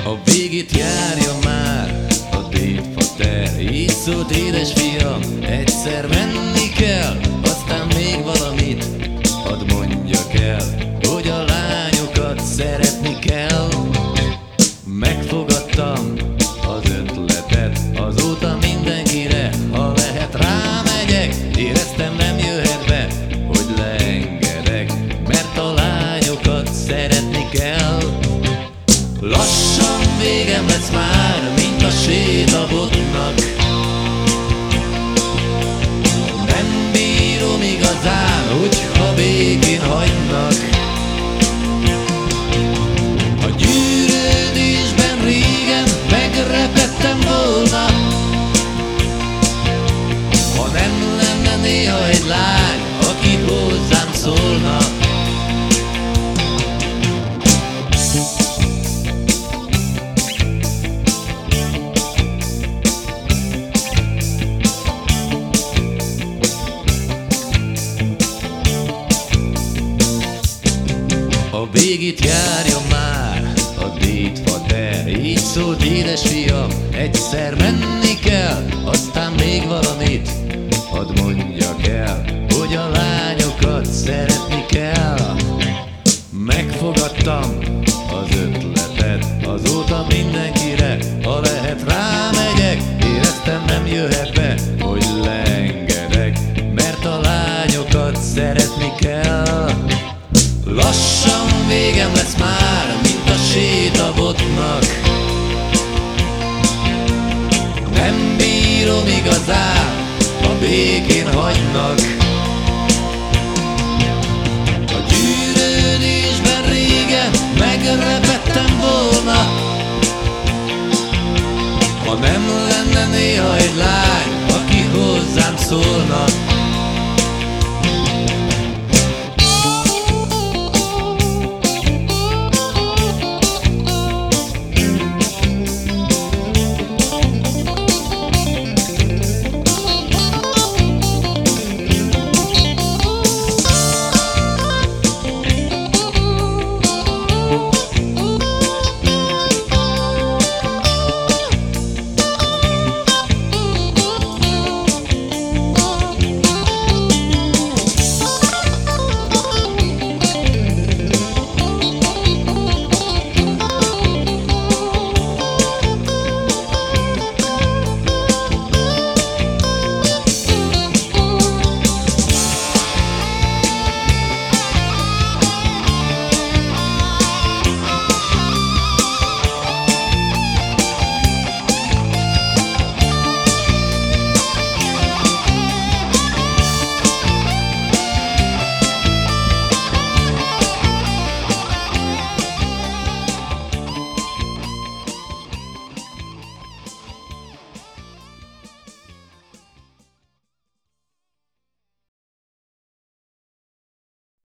A végét járja már a dédfa ter. Így szólt édes fiam, egyszer menni kell, aztán még valamit hadd mondjak el, hogy a lányokat szeretni kell. Megfogadtam az ötletet, azóta mindenkire, ha lehet rámegyek. Éreztem, nem jöhet be, hogy leengedek, mert a lányokat szeretni kell. Lassan végem lesz már, mint a sétabotnak. Nem bírom igazán, hogyha békén hagynak. A gyűrődésben régen megrepettem volna, ha nem lenne néha egy lány, aki hozzám szólna. A végét járja már a dédfa ter. Így szólt édes fiam, egyszer menni kell, aztán még valamit hadd mondjak el, hogy a lányokat szeretni kell. Megfogadtam az ötletet, azóta mindenkire, ha lehet rámegyek. Éreztem, nem jöhet be, hogy leengedek, mert a lányokat szeretni kell. Lassan végem lesz már, mint a sétabotnak. Nem bírom igazán, ha békén hagynak. A gyűrődésben régen megrepettem volna, ha nem lenne néha egy lány, aki hozzám szólna.